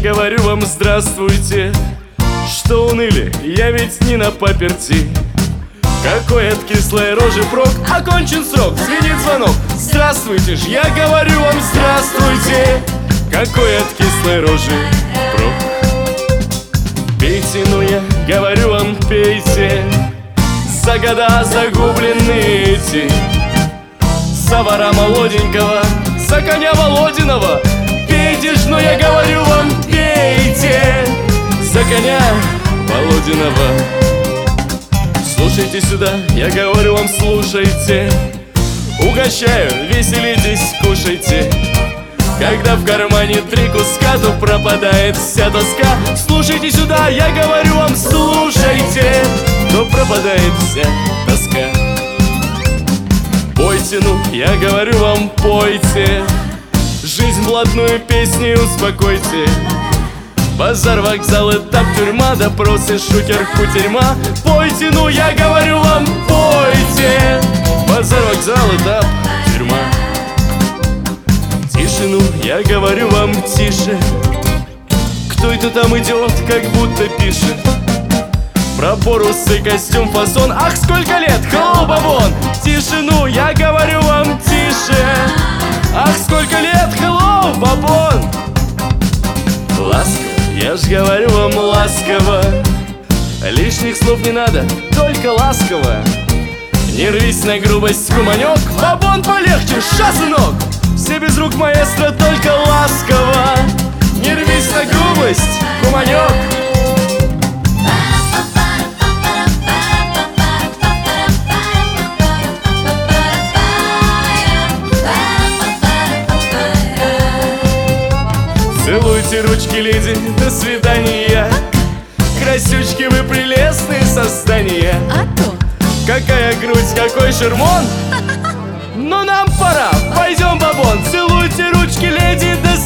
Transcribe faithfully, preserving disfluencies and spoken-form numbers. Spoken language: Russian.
говорю вам здравствуйте. Что уныли, я ведь не на паперти. Какой от кислой рожи прок, окончен срок, звенит звонок. Здравствуйте ж, я говорю вам здравствуйте. Какой от кислой рожи прок. Пейте, ну я говорю вам, пейте. За года загубленные эти. За вора молоденького, за коня Володиного. Пейте ж, но я говорю вам, пейте. За коня Володиного. Слушайте сюда, я говорю вам, слушайте. Угощаю, веселитесь, кушайте. Когда в кармане три куска, то пропадает вся тоска. Слушайте сюда, я говорю вам, слушайте, то пропадает вся тоска. Пойте, ну, я говорю вам, пойте. Жизнь блатную песней успокойте. Базар, вокзал, этап, тюрьма, допросы, шухер, кутерьма. Пойте, ну, я говорю вам, пойте. Базар, вокзал, этап, тюрьма. Тише, ну, я говорю вам, тише. Кто это там идет, как будто пишет? Про усы, костюм, фасон. Ах, сколько лет, хлоба вон. Тише, ну, я говорю вам, тише. Ах, сколько лет, хлоба вон. Ласково, я ж говорю вам, ласково. Лишних слов не надо, только ласково. Не рвись на грубость, куманек. Бабон полегче, ша, сынок. Все без рук, маэстро, только ласково. Не рвись на грубость, куманек. Целуйте ручки, леди, до свидания. Красючки, вы прелестные создания. А то какая грудь, какой шермон. Но нам пора, пойдем, бабон. Целуйте ручки, леди, до